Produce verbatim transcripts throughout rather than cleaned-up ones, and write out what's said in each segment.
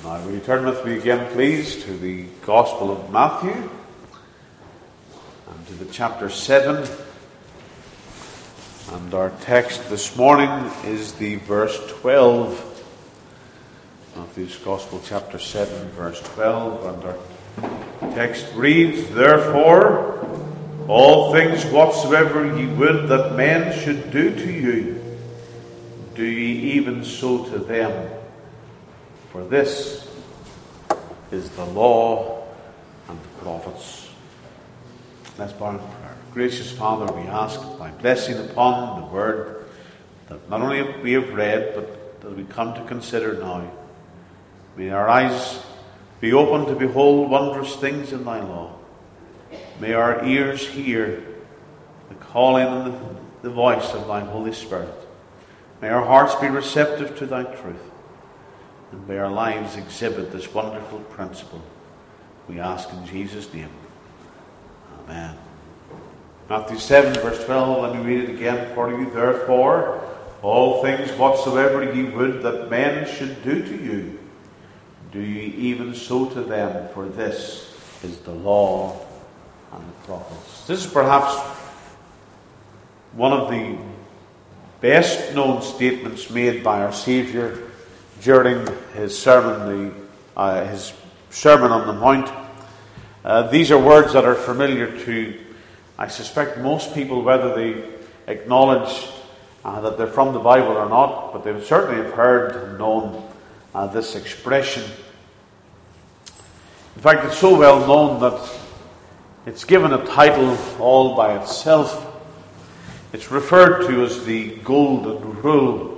Now, will you turn with me again, please, to the Gospel of Matthew and to the chapter seven. And our text this morning is the verse twelve. Matthew's Gospel, chapter seven, verse twelve. And our text reads, "Therefore, all things whatsoever ye would that men should do to you, do ye even so to them. For this is the law and the prophets." Let's bow in prayer. Gracious Father, we ask thy blessing upon the word that not only we have read, but that we come to consider now. May our eyes be open to behold wondrous things in thy law. May our ears hear the calling and the voice of thy Holy Spirit. May our hearts be receptive to thy truth. And may our lives exhibit this wonderful principle. We ask in Jesus' name. Amen. Matthew seven, verse twelve, let me read it again for you. "Therefore, all things whatsoever ye would that men should do to you, do ye even so to them, for this is the law and the prophets." This is perhaps one of the best known statements made by our Saviour during his sermon, the, uh, his Sermon on the Mount. Uh, these are words that are familiar to, I suspect, most people, whether they acknowledge uh, that they're from the Bible or not, but they would certainly have heard and known uh, this expression. In fact, it's so well known that it's given a title all by itself. It's referred to as the Golden Rule.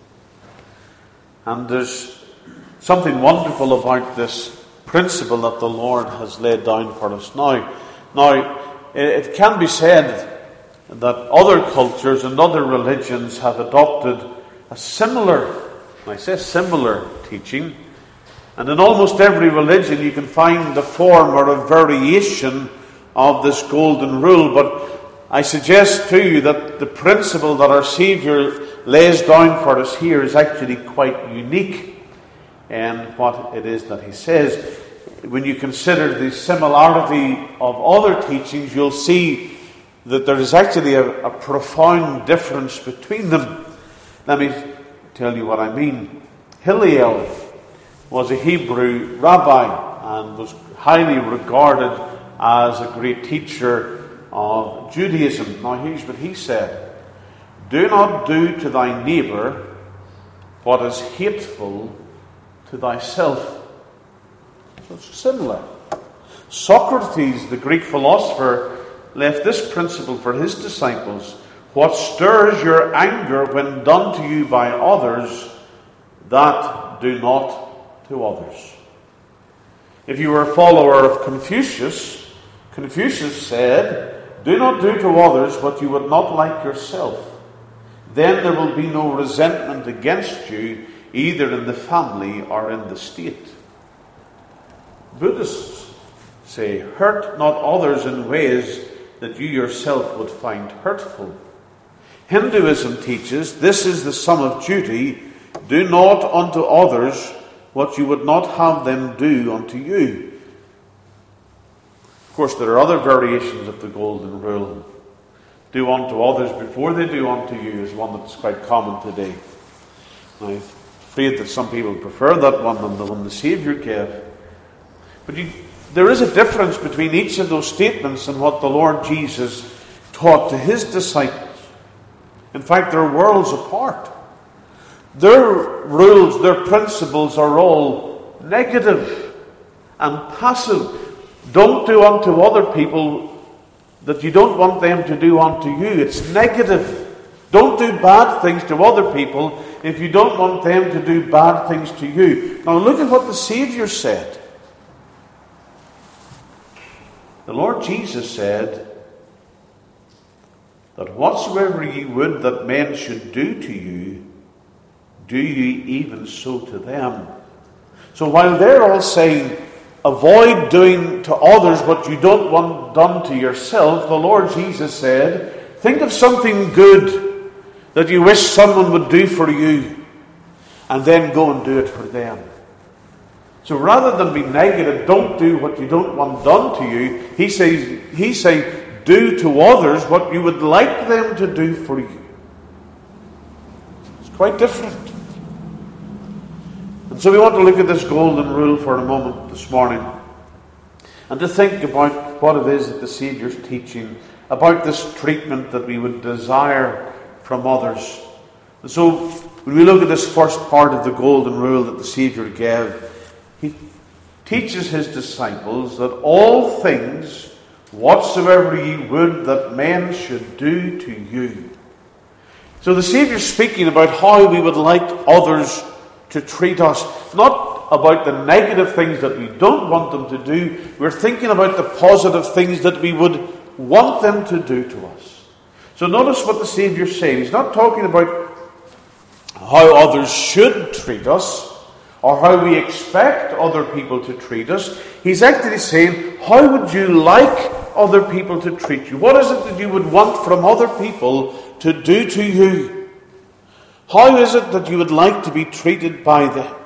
And there's something wonderful about this principle that the Lord has laid down for us now. Now, it can be said that other cultures and other religions have adopted a similar, and I say similar, teaching. And in almost every religion you can find a form or a variation of this golden rule. But I suggest to you that the principle that our Saviour lays down for us here is actually quite unique in what it is that he says. When you consider the similarity of other teachings, you'll see that there is actually a, a profound difference between them. Let me tell you what I mean. Hillel was a Hebrew rabbi and was highly regarded as a great teacher of Judaism. Now here's what he said: "Do not do to thy neighbour what is hateful to thyself." So it's similar. Socrates, the Greek philosopher, left this principle for his disciples: "What stirs your anger when done to you by others, that do not to others." If you were a follower of Confucius, Confucius said, "Do not do to others what you would not like yourself. Then there will be no resentment against you, either in the family or in the state." Buddhists say, "Hurt not others in ways that you yourself would find hurtful." Hinduism teaches, "This is the sum of duty: do not unto others what you would not have them do unto you." Of course, there are other variations of the Golden Rule. "Do unto others before they do unto you" is one that's quite common today. I'm afraid that some people prefer that one than the one the Saviour gave. But you, there is a difference between each of those statements and what the Lord Jesus taught to his disciples. In fact, they're worlds apart. Their rules, their principles are all negative and passive. Don't do unto other people that you don't want them to do unto you. It's negative. Don't do bad things to other people if you don't want them to do bad things to you. Now look at what the Saviour said. The Lord Jesus said that whatsoever ye would that men should do to you, do ye even so to them. So while they're all saying, avoid doing to others what you don't want done to yourself, the Lord Jesus said, think of something good that you wish someone would do for you, and then go and do it for them. So rather than be negative, don't do what you don't want done to you, he says, he's saying, do to others what you would like them to do for you. It's quite different. And so we want to look at this golden rule for a moment this morning, and to think about what it is that the Saviour's teaching, about this treatment that we would desire from others. And so, when we look at this first part of the golden rule that the Saviour gave, he teaches his disciples that all things whatsoever ye would that men should do to you. So the Saviour's speaking about how we would like others to treat us, not about the negative things that we don't want them to do. We're thinking about the positive things that we would want them to do to us. So notice what the Saviour's saying. He's not talking about how others should treat us, or how we expect other people to treat us. He's actually saying, how would you like other people to treat you? What is it that you would want from other people to do to you? How is it that you would like to be treated by them?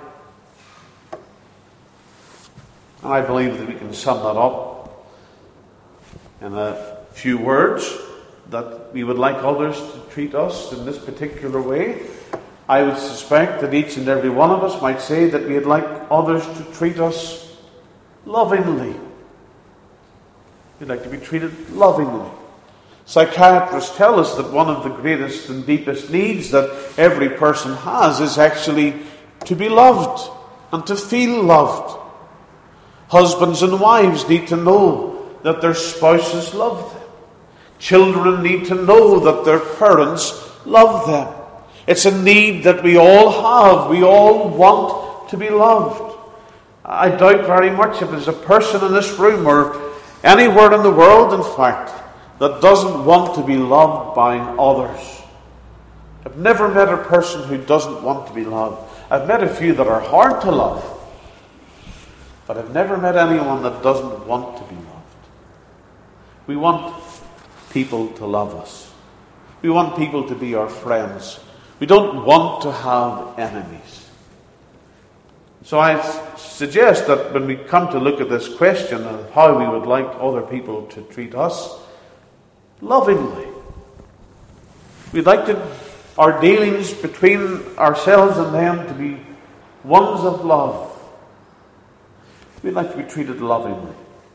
And I believe that we can sum that up in a few words, that we would like others to treat us in this particular way. I would suspect that each and every one of us might say that we'd like others to treat us lovingly. We'd like to be treated lovingly. Psychiatrists tell us that one of the greatest and deepest needs that every person has is actually to be loved and to feel loved. Husbands and wives need to know that their spouses love them. Children need to know that their parents love them. It's a need that we all have. We all want to be loved. I doubt very much if there's a person in this room or anywhere in the world, in fact, that doesn't want to be loved by others. I've never met a person who doesn't want to be loved. I've met a few that are hard to love, but I've never met anyone that doesn't want to be loved. We want people to love us. We want people to be our friends. We don't want to have enemies. So I suggest that when we come to look at this question of how we would like other people to treat us, lovingly. We'd like to, our dealings between ourselves and them to be ones of love. We'd like to be treated lovingly.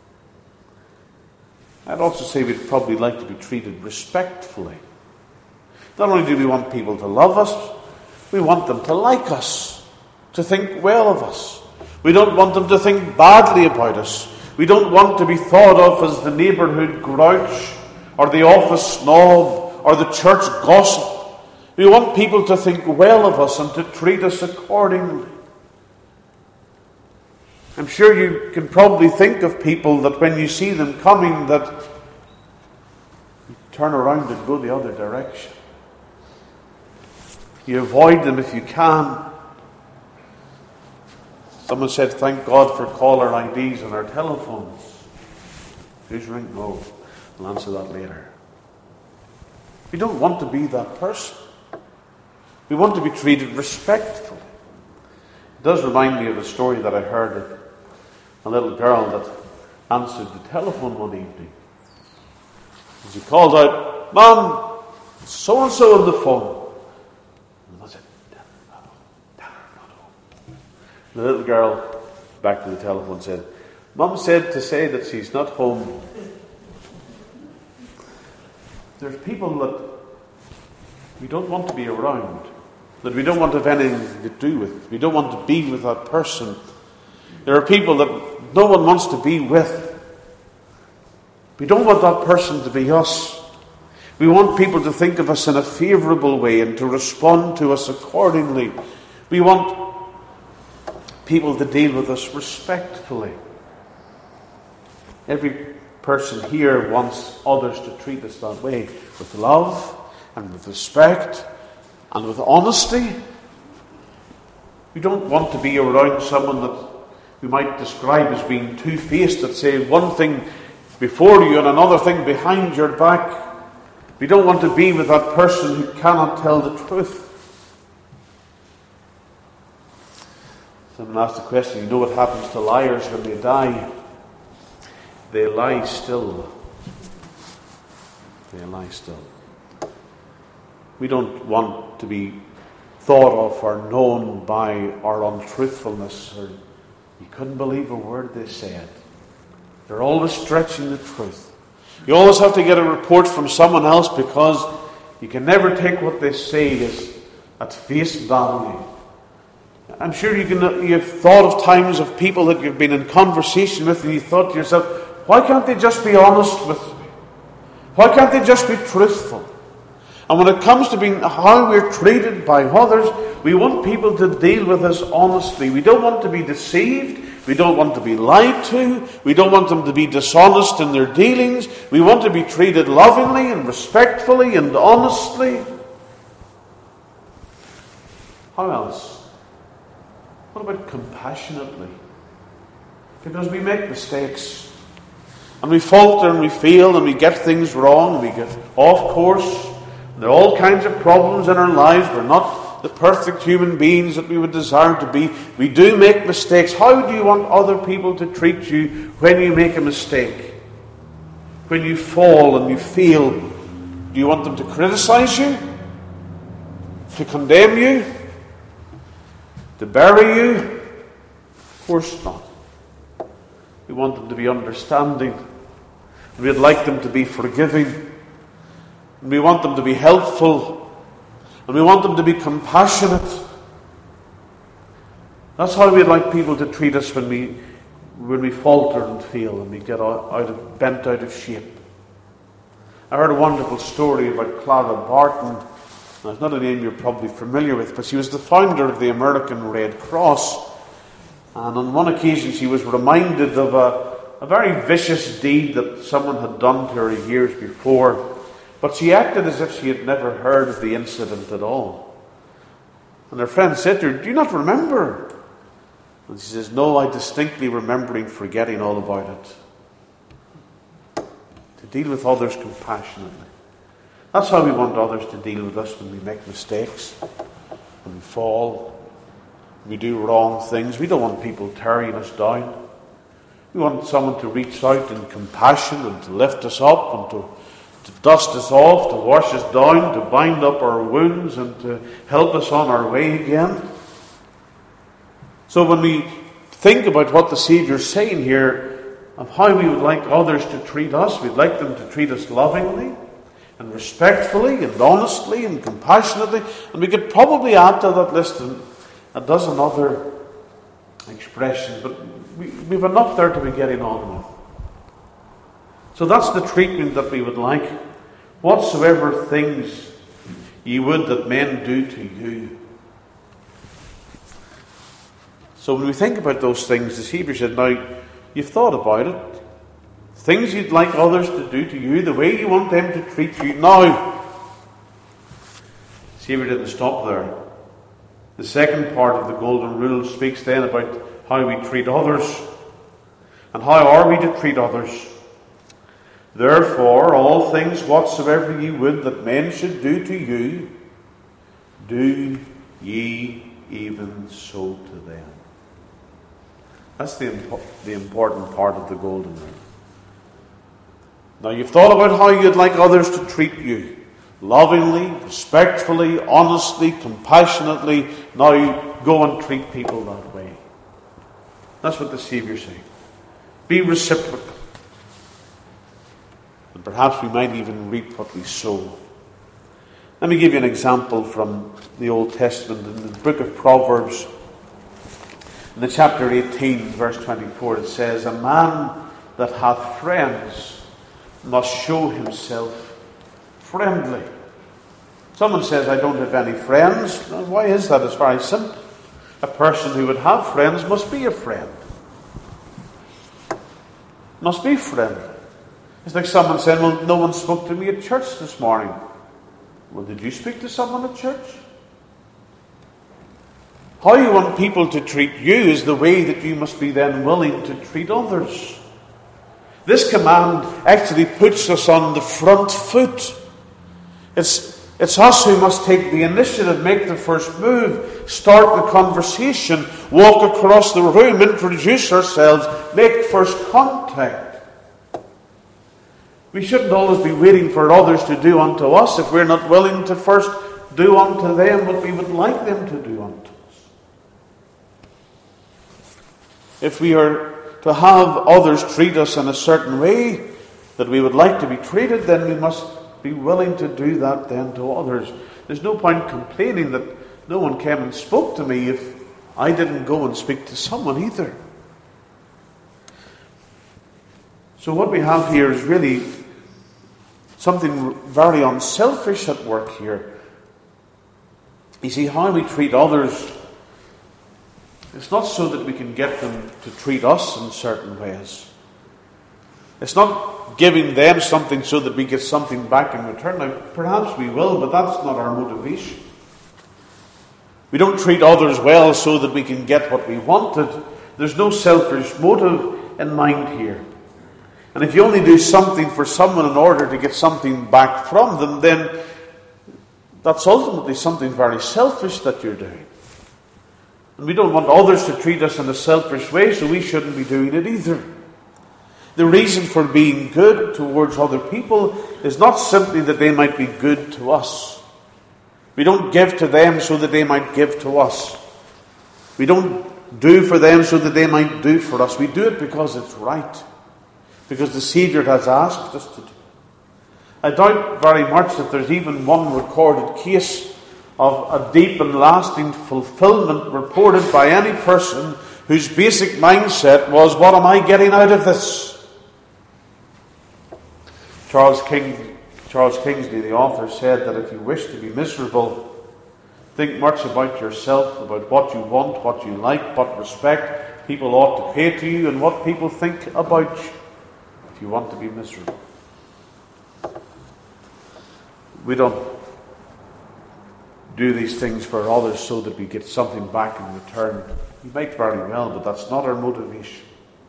I'd also say we'd probably like to be treated respectfully. Not only do we want people to love us, we want them to like us, to think well of us. We don't want them to think badly about us. We don't want to be thought of as the neighbourhood grouch, or the office snob, or the church gossip. We want people to think well of us and to treat us accordingly. I'm sure you can probably think of people that when you see them coming, that you turn around and go the other direction. You avoid them if you can. Someone said, thank God for caller I Ds on our telephones. Who's ringing? No, I'll answer that later. We don't want to be that person. We want to be treated respectfully. It does remind me of a story that I heard of a little girl that answered the telephone one evening. She called out, Mom, so-and-so on the phone. The little girl, back to the telephone, said, Mum said to say that she's not home. There's people that we don't want to be around, that we don't want to have anything to do with. We don't want to be with that person. There are people that no one wants to be with. We don't want that person to be us. We want people to think of us in a favourable way and to respond to us accordingly. We want people to deal with us respectfully. Every person here wants others to treat us that way, with love and with respect and with honesty. We don't want to be around someone that we might describe as being two-faced, that say one thing before you and another thing behind your back. We don't want to be with that person who cannot tell the truth. Someone asked the question, you know what happens to liars when they die? They lie still. They lie still. We don't want to be thought of or known by our untruthfulness, or you couldn't believe a word they said. They're always stretching the truth. You always have to get a report from someone else, because you can never take what they say as at face value. I'm sure you can. You've thought of times of people that you've been in conversation with, and you thought to yourself, why can't they just be honest with me? Why can't they just be truthful? And when it comes to being how we're treated by others, we want people to deal with us honestly. We don't want to be deceived. We don't want to be lied to. We don't want them to be dishonest in their dealings. We want to be treated lovingly and respectfully and honestly. How else? What about compassionately? Because we make mistakes. And we falter and we fail and we get things wrong and we get off course. There are all kinds of problems in our lives. We're not the perfect human beings that we would desire to be. We do make mistakes. How do you want other people to treat you when you make a mistake? When you fall and you fail? Do you want them to criticize you? To condemn you? To bury you? Of course not. We want them to be understanding. We'd like them to be forgiving. And we want them to be helpful. And we want them to be compassionate. That's how we'd like people to treat us when we when we falter and fail and we get out, out of, bent out of shape. I heard a wonderful story about Clara Barton. Now, it's not a name you're probably familiar with, but she was the founder of the American Red Cross. And on one occasion she was reminded of a, a very vicious deed that someone had done to her years before. But she acted as if she had never heard of the incident at all. And her friend said to her, do you not remember? And she says, no, I distinctly remembering forgetting all about it. To deal with others compassionately. That's how we want others to deal with us when we make mistakes, when we fall, when we do wrong things. We don't want people tearing us down. We want someone to reach out in compassion and to lift us up and to, to dust us off, to wash us down, to bind up our wounds and to help us on our way again. So when we think about what the Saviour is saying here of how we would like others to treat us, we'd like them to treat us lovingly and respectfully and honestly and compassionately. And we could probably add to that list a dozen other expressions, but we, we've enough there to be getting on with. So that's the treatment that we would like. Whatsoever things ye would that men do to you. So when we think about those things, the Hebrew said, now, you've thought about it. Things you'd like others to do to you, the way you want them to treat you. Now, see, we didn't stop there. The second part of the Golden Rule speaks then about how we treat others. And how are we to treat others? Therefore, all things whatsoever ye would that men should do to you, do ye even so to them. That's the, impo- the important part of the Golden Rule. Now, you've thought about how you'd like others to treat you. Lovingly, respectfully, honestly, compassionately. Now, go and treat people that way. That's what the Saviour is saying. Be reciprocal. And perhaps we might even reap what we sow. Let me give you an example from the Old Testament. In the book of Proverbs, in the chapter eighteen, verse twenty-four, it says, a man that hath friends must show himself friendly. Someone says, I don't have any friends. Why is that? It's very simple. A person who would have friends must be a friend. Must be friendly. It's like someone saying, well, no one spoke to me at church this morning. Well, did you speak to someone at church? How you want people to treat you is the way that you must be then willing to treat others. This command actually puts us on the front foot. It's, it's us who must take the initiative, make the first move. start the conversation, walk across the room, introduce ourselves, make first contact. We shouldn't always be waiting for others to do unto us if we're not willing to first do unto them what we would like them to do unto us. If we are to have others treat us in a certain way that we would like to be treated, then we must be willing to do that then to others. There's no point complaining that no one came and spoke to me if I didn't go and speak to someone either. So what we have here is really something very unselfish at work here. You see, how we treat others, it's not so that we can get them to treat us in certain ways. It's not giving them something so that we get something back in return. Now, perhaps we will, but that's not our motivation. We don't treat others well so that we can get what we wanted. There's no selfish motive in mind here. And if you only do something for someone in order to get something back from them, then that's ultimately something very selfish that you're doing. And we don't want others to treat us in a selfish way, so we shouldn't be doing it either. The reason for being good towards other people is not simply that they might be good to us. We don't give to them so that they might give to us. We don't do for them so that they might do for us. We do it because it's right. Because the Saviour has asked us to do. I doubt very much that there's even one recorded case of a deep and lasting fulfillment reported by any person whose basic mindset was, what am I getting out of this? Charles King, Charles Kingsley, the author, said that if you wish to be miserable, think much about yourself, about what you want, what you like, what respect people ought to pay to you, and what people think about you if you want to be miserable. We don't do these things for others so that we get something back in return. We might very well, but that's not our motivation.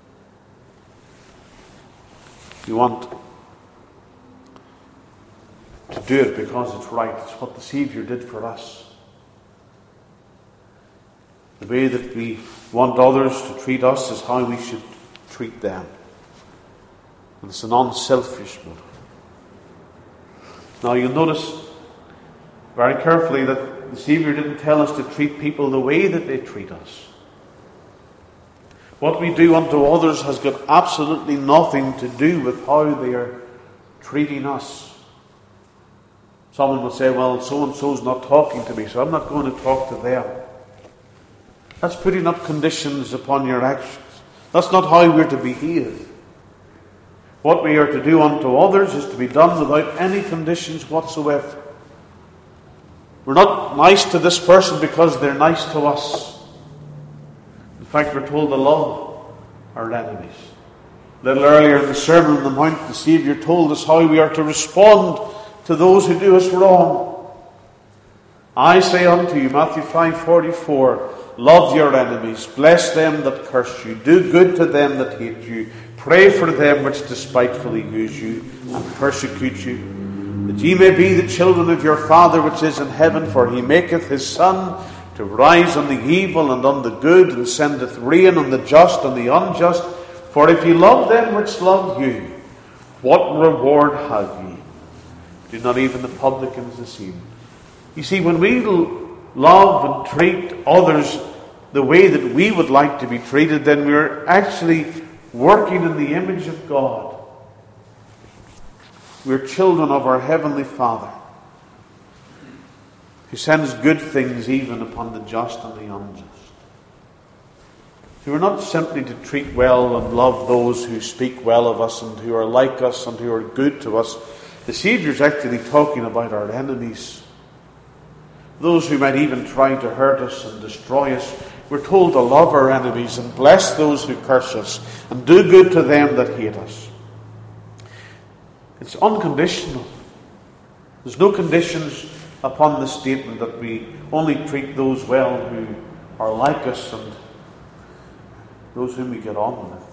We want to do it because it's right. It's what the Saviour did for us. The way that we want others to treat us is how we should treat them. And it's an unselfish motive. Now you'll notice very carefully that the Saviour didn't tell us to treat people the way that they treat us. What we do unto others has got absolutely nothing to do with how they are treating us. Someone will say, well, so-and-so's not talking to me, so I'm not going to talk to them. That's putting up conditions upon your actions. That's not how we're to behave. What we are to do unto others is to be done without any conditions whatsoever. We're not nice to this person because they're nice to us. In fact, we're told to love our enemies. A little earlier in the Sermon on the Mount, the Saviour told us how we are to respond to those who do us wrong. I say unto you, Matthew five forty-four, love your enemies, bless them that curse you, do good to them that hate you, pray for them which despitefully use you and persecute you, that ye may be the children of your Father which is in heaven, for he maketh his sun to rise on the evil and on the good, and sendeth rain on the just and the unjust. For if ye love them which love you, what reward have ye? Do not even the publicans the same? You see, when we love and treat others the way that we would like to be treated, then we're actually working in the image of God. We're children of our Heavenly Father, who sends good things even upon the just and the unjust. So we're not simply to treat well and love those who speak well of us and who are like us and who are good to us. The Saviour's actually talking about our enemies. Those who might even try to hurt us and destroy us. We're told to love our enemies and bless those who curse us and do good to them that hate us. It's unconditional. There's no conditions upon the statement that we only treat those well who are like us and those whom we get on with.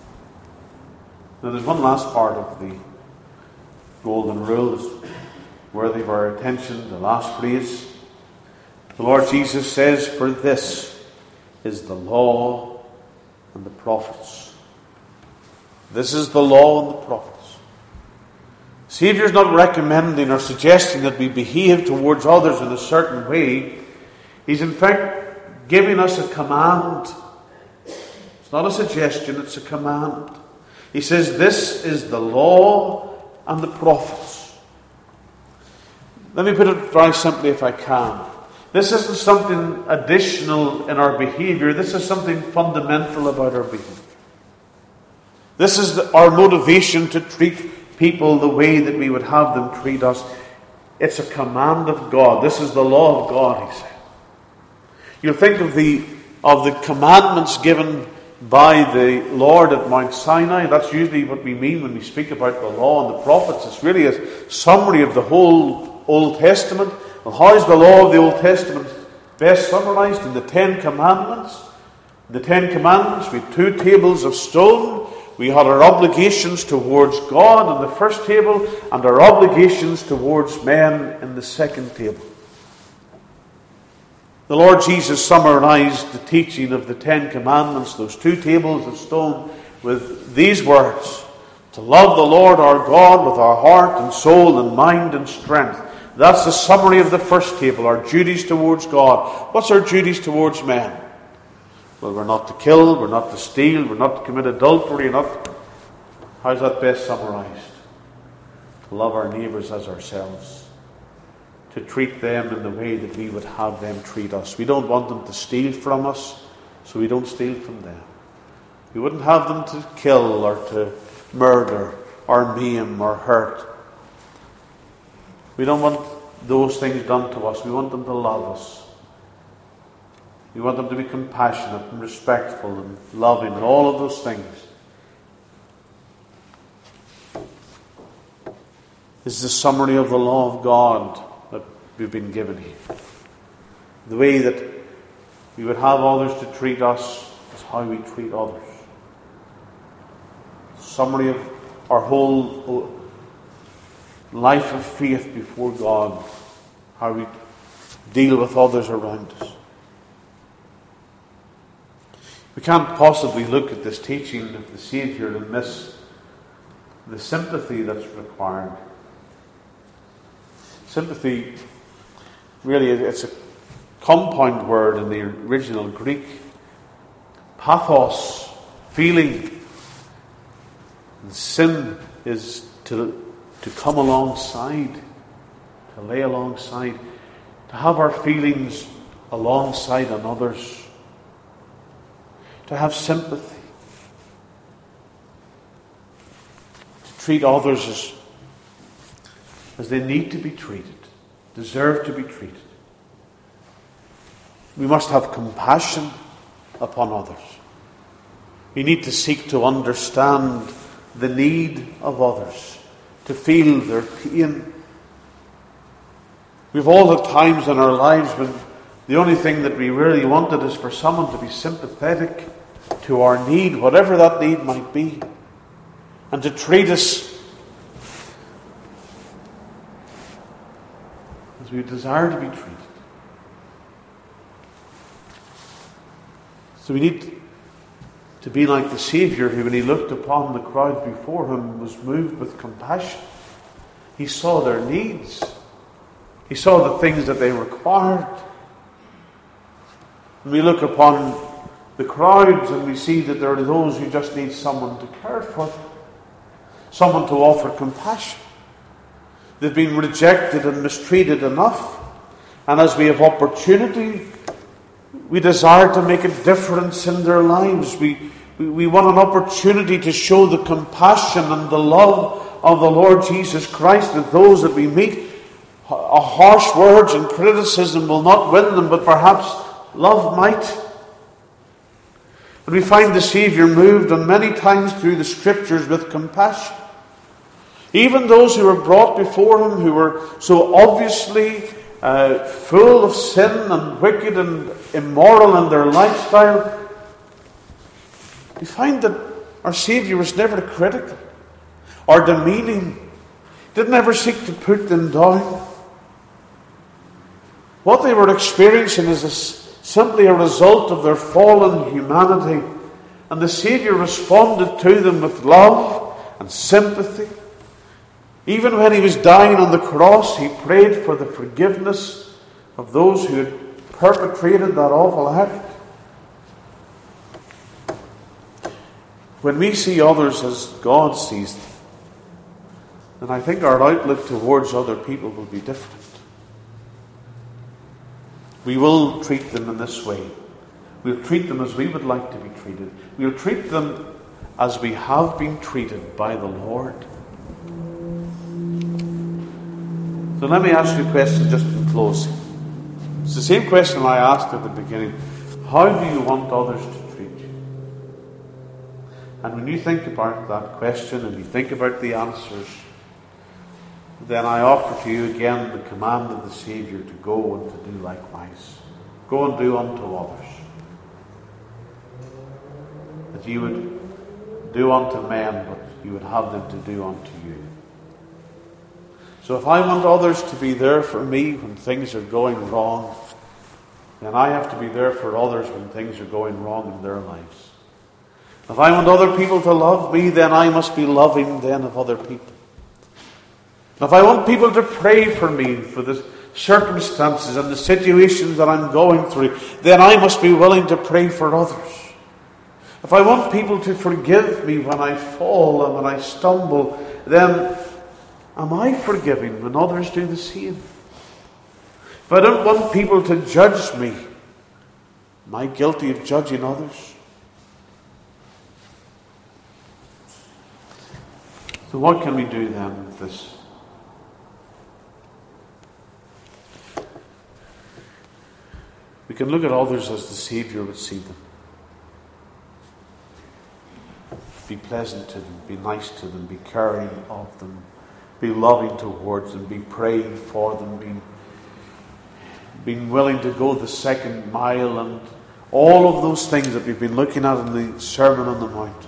Now there's one last part of the golden rule. worthy of our attention, the last phrase. The Lord Jesus says, "For this is the law and the prophets." This is the law and the prophets. The Saviour is not recommending or suggesting that we behave towards others in a certain way. He's in fact giving us a command. It's not a suggestion, it's a command. He says, this is the law and the prophets. Let me put it very simply if I can. This isn't something additional in our behaviour. This is something fundamental about our behaviour. This is our motivation to treat people the way that we would have them treat us. It's a command of God. This is the law of God, he said. You'll think of the, of the commandments given by the Lord at Mount Sinai. That's usually what we mean when we speak about the law and the prophets. It's really a summary of the whole Old Testament. Well, how is the law of the Old Testament best summarized? In the Ten Commandments. In the Ten Commandments, we had two tables of stone. We had our obligations towards God in the first table, and our obligations towards men in the second table. The Lord Jesus summarized the teaching of the Ten Commandments, those two tables of stone, with these words: to love the Lord our God with our heart and soul and mind and strength. That's the summary of the first table, our duties towards God. What's our duties towards men? Well, we're not to kill, we're not to steal, we're not to commit adultery, we're not... How's that best summarized? To love our neighbours as ourselves. To treat them in the way that we would have them treat us. We don't want them to steal from us, so we don't steal from them. We wouldn't have them to kill or to murder or maim or hurt. We don't want those things done to us. We want them to love us. We want them to be compassionate and respectful and loving and all of those things. This is the summary of the law of God that we've been given here. The way that we would have others to treat us is how we treat others. Summary of our whole life of faith before God. How we deal with others around us. We can't possibly look at this teaching of the Saviour and miss the sympathy that's required. Sympathy, really, it's a compound word in the original Greek. Pathos, feeling. And sin is to, to come alongside, to lay alongside, to have our feelings alongside another's, to have sympathy, to treat others as as they need to be treated, deserve to be treated. We must have compassion upon others. We need to seek to understand the need of others, to feel their pain. We've all had times in our lives when the only thing that we really wanted is for someone to be sympathetic to our need, whatever that need might be, and to treat us as we desire to be treated. So we need to be like the Saviour, who, when he looked upon the crowd before him, was moved with compassion. He saw their needs. He saw the things that they required. When we look upon the crowds and we see that there are those who just need someone to care for them, someone to offer compassion. They've been rejected and mistreated enough, and as we have opportunity, we desire to make a difference in their lives. We, we, we want an opportunity to show the compassion and the love of the Lord Jesus Christ with those that we meet. A harsh words and criticism will not win them, but perhaps love might. And we find the Saviour moved on many times through the Scriptures with compassion. Even those who were brought before him, who were so obviously uh, full of sin and wicked and immoral in their lifestyle, we find that our Saviour was never critical or demeaning. Didn't ever seek to put them down. What they were experiencing is a, simply a result of their fallen humanity. And the Saviour responded to them with love and sympathy. Even when he was dying on the cross, he prayed for the forgiveness of those who had perpetrated that awful act. When we see others as God sees them, then I think our outlook towards other people will be different. We will treat them in this way. We'll treat them as we would like to be treated. We'll treat them as we have been treated by the Lord. So let me ask you a question just in closing. It's the same question I asked at the beginning. How do you want others to treat you? And when you think about that question and you think about the answers, then I offer to you again the command of the Saviour to go and to do likewise. Go and do unto others that you would do unto men, but you would have them to do unto you. So if I want others to be there for me when things are going wrong, then I have to be there for others when things are going wrong in their lives. If I want other people to love me, then I must be loving then of other people. If I want people to pray for me, for the circumstances and the situations that I'm going through, then I must be willing to pray for others. If I want people to forgive me when I fall and when I stumble, then am I forgiving when others do the same? If I don't want people to judge me, am I guilty of judging others? So what can we do then with this? We can look at others as the Saviour would see them. Be pleasant to them, be nice to them, be caring of them, be loving towards them, be praying for them, be being willing to go the second mile, and all of those things that we've been looking at in the Sermon on the Mount.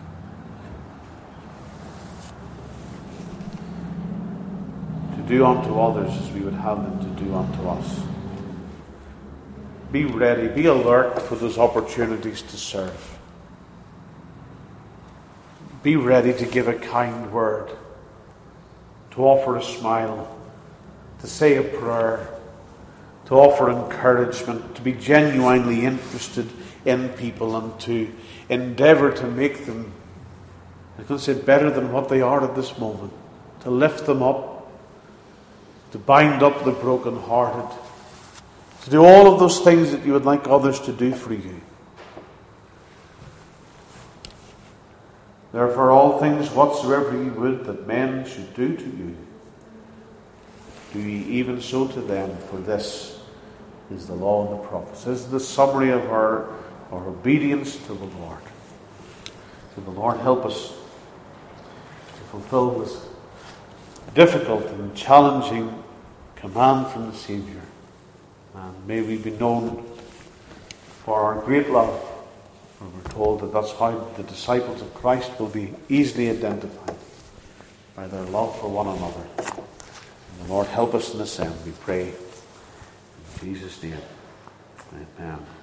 To do unto others as we would have them to do unto us. Be ready, be alert for those opportunities to serve. Be ready to give a kind word, to offer a smile, to say a prayer, to offer encouragement, to be genuinely interested in people, and to endeavour to make them, I can say, better than what they are at this moment, to lift them up, to bind up the brokenhearted, to do all of those things that you would like others to do for you. Therefore, all things whatsoever ye would that men should do to you, do ye even so to them, for this is the law and the prophets. This is the summary of our, our obedience to the Lord. So the Lord help us to fulfill this difficult and challenging command from the Saviour. And may we be known for our great love. For we're told that that's how the disciples of Christ will be easily identified, by their love for one another. And the Lord help us in this end, we pray. In Jesus' name, amen.